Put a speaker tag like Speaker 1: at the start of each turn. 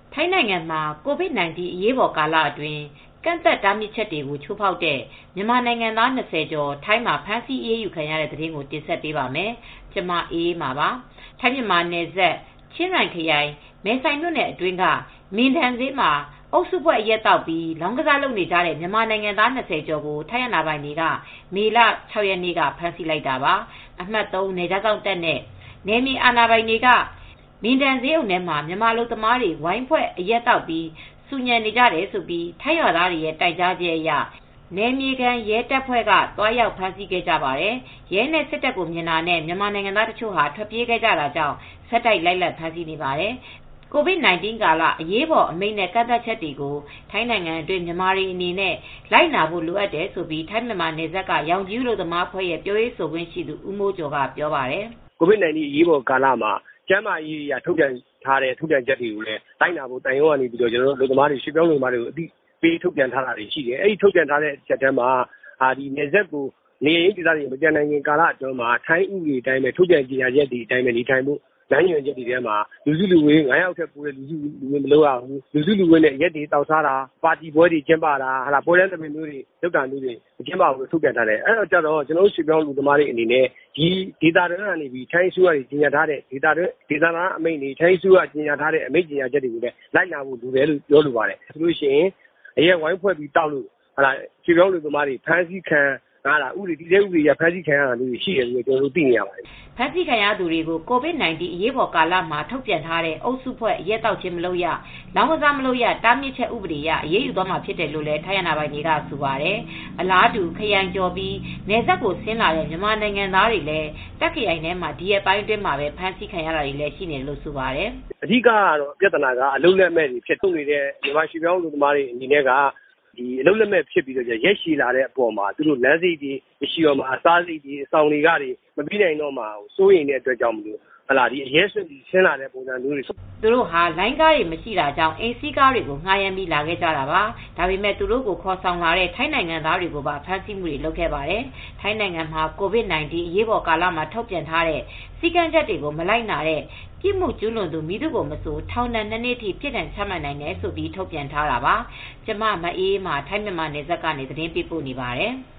Speaker 1: ထိုင်းနိုင်ငံမှာ COVID-19 အရေးပေါ်ကာလအတွင်း ကန့်သတ်တားမြစ်ချက်တွေကို ချိုးဖောက်တဲ့ မြန်မာနိုင်ငံသား 20 ကျော် ထိုင်းမှာ ဖမ်းဆီးအရေးယူခံရတဲ့သတင်းကို တင်ဆက်ပေးပါမယ်။ ဗွီအိုအေမြန်မာပိုင်းသတင်းထောက် မအေးအေးမာက ထိုင်းမြန်မာ နယ်စပ် ချင်းရိုင်ခရိုင် မဲဆိုင်မြို့နယ်အတွင်းက မင်ဒန်ဈေးမှာ အုပ်စုဖွဲ့ အရက်သောက်ပြီး လောင်းကစားလုပ်နေကြတဲ့ မြန်မာနိုင်ငံသား 20 ကျော်ကို ထိုင်းအာဏာပိုင်တွေက မေလ ၆ ရက်နေ့က ဖမ်းဆီးလိုက်တာပါ။ အမှတ် 3 နယ်ခြားစောင့်တပ်နဲ့ နယ်မြေအာဏာပိုင်တွေက မင်ဒန်ဈေးရုံထဲမှာ မြန်မာအလုပ်သမားတွေ ဝိုင်းဖွဲ့အရက်သောက်ပြီး ဆူညံနေကြတယ်လို့ ထိုင်းရွာသားတွေရဲ့ တိုင်ကြားချက်အရ နယ်မြေခံရဲတပ်ဖွဲ့က သွားရောက်ဖမ်းဆီးခဲ့ကြပါတယ်။ ရဲနဲ့ စစ်တပ်ကို မြင်တာနဲ့ မြန်မာနိုင်ငံသားတချို့ ထွက်ပြေးခဲ့ကြတာကြောင့် ဆက်တိုက်လိုက်လံဖမ်းဆီးနေပါတယ်။ COVID-19 ကာလ အရေးပေါ်အမိန့်နဲ့ ကန့်သတ်ချက်တွေကို ထိုင်းနိုင်ငံအတွင်း မြန်မာတွေအနေနဲ့ လိုက်နာဖို့ လိုအပ်တယ်လို့ ထိုင်းမြန်မာနယ်စပ်က ရောင်ခြည်ဦးအလုပ်သမားအဖွဲ့ရဲ့ ပြောရေးဆိုခွင့်ရှိသူ ဦးမိုးကျော်က ပြောပါတယ်
Speaker 2: ။ "COVID-19 အရေးပေါ်ကာလမှာ ကျန်းမာရေးအရ ထုတ်ပြန်ထားတဲ့ ထုတ်ပြန်ချက်တွေကိုလည်း လိုက်နာဖို့ သံရုံးကနေ ရွှေ့ပြောင်းအလုပ်သမားတွေကို အသိပေးထုတ်ပြန်ထားတာတွေရှိတယ်။ အဲဒီထုတ်ပြန်ထားတဲ့အချက်ထဲမှာ နယ်စပ်ကို နေရပ်ရင်းဒေသတွေ မပြန်နိုင်ခင်ကာလအတွင်းမှာ ထိုင်းဥပဒေအတိုင်းပဲ ထုတ်ပြန်ကြေညာချက်တွေအတိုင်းပဲ နေထိုင်ဖို့ လမ်းညွှန်ချက်တွေထဲမှာ လူစုလူဝေး ၅ ယောက်ထက်ပိုတဲ့ လူစုလူဝေးမလုပ်ရဘူး။ လူစုလူဝေးနဲ့ အရက်တွေသောက်စားတာ ပါတီပွဲတွေကျင်းပတာ ပွဲလမ်းသဘင်တွေလုပ်တာမျိုးတွေ မကျင်းပဘူးလို့ ထုတ်ပြန်ထားတယ်။ အဲဒါကြောင့် ကျနော်တို့ ရွှေ့ပြောင်းအလုပ်သမားတွေအနေနဲ့ ဒီဒေသတွင်းကနေ ထိုင်းအစိုးရကြေညာထားတဲ့ ဒေသတွင်းဒေသန္တရအမိန့်တွေ ထိုင်းအစိုးရကြေညာထားတဲ့ အမိန့်ကြေညာချက်တွေကိုလည်း လိုက်နာဖို့လိုတယ်လို့ ပြောလိုပါတယ်။ ဆိုရင် အရက်ဝိုင်းဖွဲ့ပြီးသောက်လို့ ရွှေ့ပြောင်းအလုပ်သမားတွေ ဖမ်းဆီးခံရတာ တည်ဆဲဥပဒေအရ ဖမ်းဆီးခံရတာမျိုးတွေရှိတယ်လို့ ကျနော်တို့ သိနေရပါတယ်။
Speaker 1: " ဖမ်းဆီးခံရသူတွေကို COVID-19 အရေးပေါ်ကာလမှာ ထုတ်ပြန်ထားတဲ့ အုပ်စုဖွဲ့ အရက်သောက်ခြင်းမလုပ်ရ လောင်းကစားမလုပ်ရ တားမြစ်ချက်ဥပဒေအရ အရေးယူသွားမှာဖြစ်တယ်လို့လည်း ထိုင်းအာဏာပိုင်တွေက ဆိုပါတယ်။ အလားတူ ခရိုင်ကျော်ပြီး နယ်စပ်ကို ဆင်းလာတဲ့ မြန်မာနိုင်ငံသားတွေလည်း တာ့ခ်ခရိုင်ထဲမှာ ဒီရက်ပိုင်းအတွင်းမှာပဲ ဖမ်းဆီးခံရတာတွေလည်း ရှိနေတယ်လို့ ဆိုပါတယ်။
Speaker 2: "အဓိကတော့ ပြဿနာက အလုပ်လက်မဲ့တွေဖြစ်နေတဲ့ မြန်မာရွှေ့ပြောင်းအလုပ်သမားတွေအနေနဲ့က အလုပ်လက်မဲ့ဖြစ်ပြီး ရက်ရှည်လာတဲ့အပေါ်မှာ သူတို့လမ်းစရိတ်တွေမရှိတော့မှာ အစားစရိတ်တွေ အဆောင်နေခတွေ မပေးနိုင်တော့မှာ စိုးရိမ်တဲ့အတွက်ကြောင့်မို့ အရက်စွန့်ပြီး ဆင်းလာတဲ့ပုံစံမျိုးတွေ
Speaker 1: သူတို့ဟာ လိုင်းကားတွေမရှိတာကြောင့် အိမ်စီးကားတွေကို ငှားရမ်းပြီးလာခဲ့ကြတာပါ။ ဒါပေမဲ့ သူတို့ကို ခေါ်ဆောင်လာတဲ့ ထိုင်းနိုင်ငံသားတွေကိုပါ ဖမ်းဆီးမှုတွေ လုပ်ခဲ့ပါတယ်။ ထိုင်းနိုင်ငံမှာ COVID-19 အရေးပေါ်ကာလမှာ ထုတ်ပြန်ထားတဲ့ စည်းကမ်းချက်တွေကို မလိုက်နာတဲ့ ပြစ်မှုကျူးလွန်သူ မည်သူ့ကိုမဆို ထောင်ဒဏ် 2 နှစ်အထိ ပြစ်ဒဏ်ချမှတ်နိုင်တယ်လို့ ထုတ်ပြန်ထားတာပါ။ ဗွီအိုအေမြန်မာပိုင်းသတင်းထောက် မအေးအေးမာ ထိုင်းမြန်မာနယ်စပ်ကနေ သတင်းပေးပို့ထားပါတယ်။